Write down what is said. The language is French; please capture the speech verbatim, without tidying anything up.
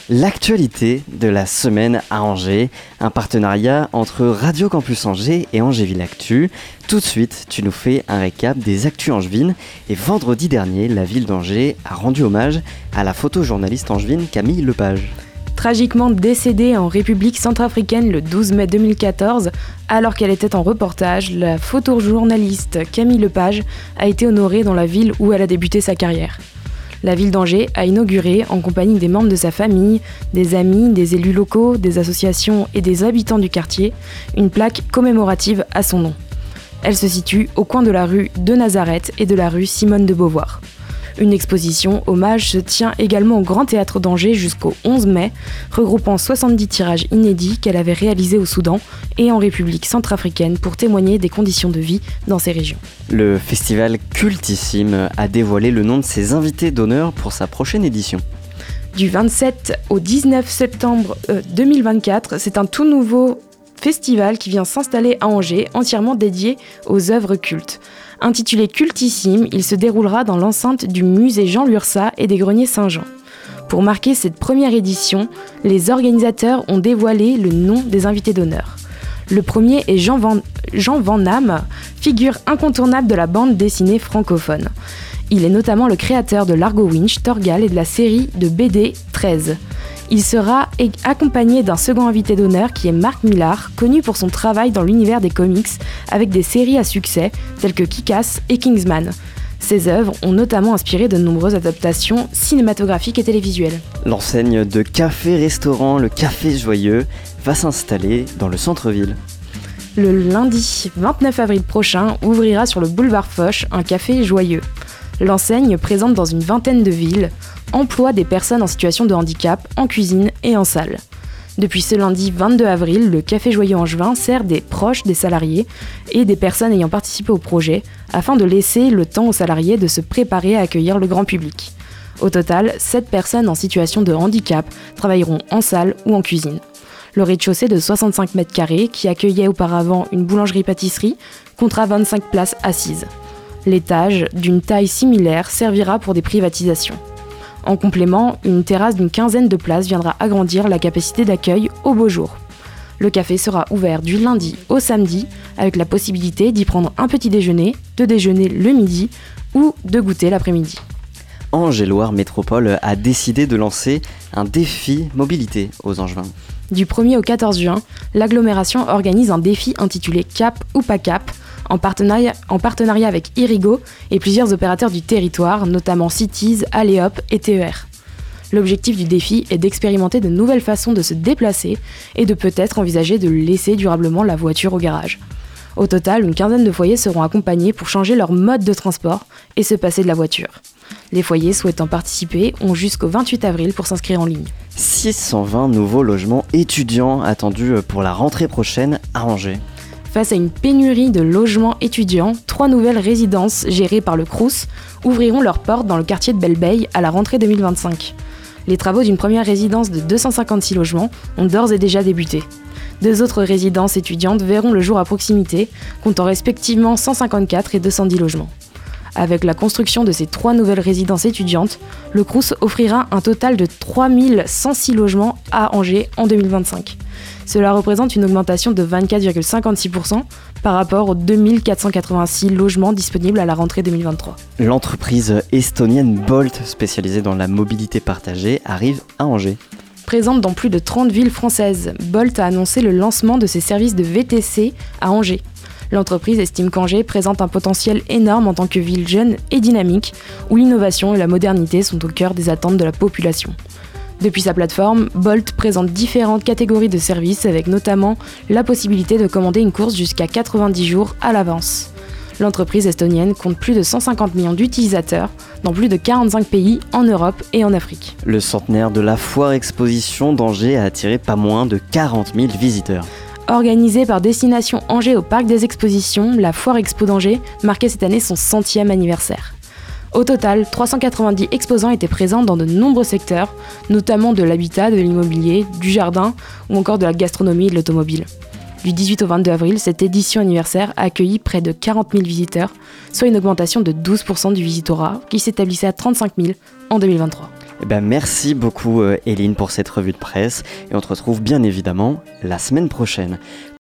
L'actualité de la semaine à Angers, un partenariat entre Radio Campus Angers et Angéville Actu. Tout de suite, tu nous fais un récap des actus angevines. Et vendredi dernier, la ville d'Angers a rendu hommage à la photojournaliste angevine Camille Lepage. Tragiquement décédée en République centrafricaine le douze mai deux mille quatorze, alors qu'elle était en reportage, la photojournaliste Camille Lepage a été honorée dans la ville où elle a débuté sa carrière. La ville d'Angers a inauguré, en compagnie des membres de sa famille, des amis, des élus locaux, des associations et des habitants du quartier, une plaque commémorative à son nom. Elle se situe au coin de la rue de Nazareth et de la rue Simone de Beauvoir. Une exposition hommage se tient également au Grand Théâtre d'Angers jusqu'au onze mai, regroupant soixante-dix tirages inédits qu'elle avait réalisés au Soudan et en République centrafricaine pour témoigner des conditions de vie dans ces régions. Le festival Cultissime a dévoilé le nom de ses invités d'honneur pour sa prochaine édition. Du vingt-sept au dix-neuf septembre deux mille vingt-quatre, c'est un tout nouveau festival qui vient s'installer à Angers, entièrement dédié aux œuvres cultes. Intitulé Cultissime, il se déroulera dans l'enceinte du musée Jean Lurçat et des Greniers Saint-Jean. Pour marquer cette première édition, les organisateurs ont dévoilé le nom des invités d'honneur. Le premier est Jean Van, Jean Van Damme, figure incontournable de la bande dessinée francophone. Il est notamment le créateur de l'Argo Winch, Torgal et de la série de B D treize. Il sera accompagné d'un second invité d'honneur qui est Marc Millar, connu pour son travail dans l'univers des comics avec des séries à succès telles que Kick-Ass et Kingsman. Ses œuvres ont notamment inspiré de nombreuses adaptations cinématographiques et télévisuelles. L'enseigne de café-restaurant Le Café Joyeux va s'installer dans le centre-ville. Le lundi vingt-neuf avril prochain ouvrira sur le boulevard Foch un café joyeux. L'enseigne, présente dans une vingtaine de villes, emploie des personnes en situation de handicap en cuisine et en salle. Depuis ce lundi vingt-deux avril, le Café Joyeux Angevin sert des proches des salariés et des personnes ayant participé au projet afin de laisser le temps aux salariés de se préparer à accueillir le grand public. Au total, sept personnes en situation de handicap travailleront en salle ou en cuisine. Le rez-de-chaussée de soixante-cinq mètres carrés, qui accueillait auparavant une boulangerie-pâtisserie, comptera vingt-cinq places assises. L'étage, d'une taille similaire, servira pour des privatisations. En complément, une terrasse d'une quinzaine de places viendra agrandir la capacité d'accueil au beau jour. Le café sera ouvert du lundi au samedi, avec la possibilité d'y prendre un petit déjeuner, de déjeuner le midi ou de goûter l'après-midi. Angers-Loire Métropole a décidé de lancer un défi mobilité aux Angevins. Du premier au quatorze juin, l'agglomération organise un défi intitulé Cap ou pas Cap, en partenariat, en partenariat avec Irigo et plusieurs opérateurs du territoire, notamment Cities, Aléop et T E R. L'objectif du défi est d'expérimenter de nouvelles façons de se déplacer et de peut-être envisager de laisser durablement la voiture au garage. Au total, une quinzaine de foyers seront accompagnés pour changer leur mode de transport et se passer de la voiture. Les foyers souhaitant participer ont jusqu'au vingt-huit avril pour s'inscrire en ligne. six cent vingt nouveaux logements étudiants attendus pour la rentrée prochaine à Angers. Face à une pénurie de logements étudiants, trois nouvelles résidences gérées par le Crous ouvriront leurs portes dans le quartier de Belle-Beille à la rentrée deux mille vingt-cinq. Les travaux d'une première résidence de deux cent cinquante-six logements ont d'ores et déjà débuté. Deux autres résidences étudiantes verront le jour à proximité, comptant respectivement cent cinquante-quatre et deux cent dix logements. Avec la construction de ces trois nouvelles résidences étudiantes, le Crous offrira un total de trois mille cent six logements à Angers en deux mille vingt-cinq. Cela représente une augmentation de vingt-quatre virgule cinquante-six pour cent par rapport aux deux mille quatre cent quatre-vingt-six logements disponibles à la rentrée deux mille vingt-trois. L'entreprise estonienne Bolt, spécialisée dans la mobilité partagée, arrive à Angers. Présente dans plus de trente villes françaises, Bolt a annoncé le lancement de ses services de V T C à Angers. L'entreprise estime qu'Angers présente un potentiel énorme en tant que ville jeune et dynamique, où l'innovation et la modernité sont au cœur des attentes de la population. Depuis sa plateforme, Bolt présente différentes catégories de services avec notamment la possibilité de commander une course jusqu'à quatre-vingt-dix jours à l'avance. L'entreprise estonienne compte plus de cent cinquante millions d'utilisateurs dans plus de quarante-cinq pays en Europe et en Afrique. Le centenaire de la foire exposition d'Angers a attiré pas moins de quarante mille visiteurs. Organisée par Destination Angers au Parc des Expositions, la Foire Expo d'Angers marquait cette année son centième anniversaire. Au total, trois cent quatre-vingt-dix exposants étaient présents dans de nombreux secteurs, notamment de l'habitat, de l'immobilier, du jardin ou encore de la gastronomie et de l'automobile. Du dix-huit au vingt-deux avril, cette édition anniversaire a accueilli près de quarante mille visiteurs, soit une augmentation de douze pour cent du visitorat qui s'établissait à trente-cinq mille en deux mille vingt-trois. Eh ben, merci beaucoup euh, Eline pour cette revue de presse et on te retrouve bien évidemment la semaine prochaine.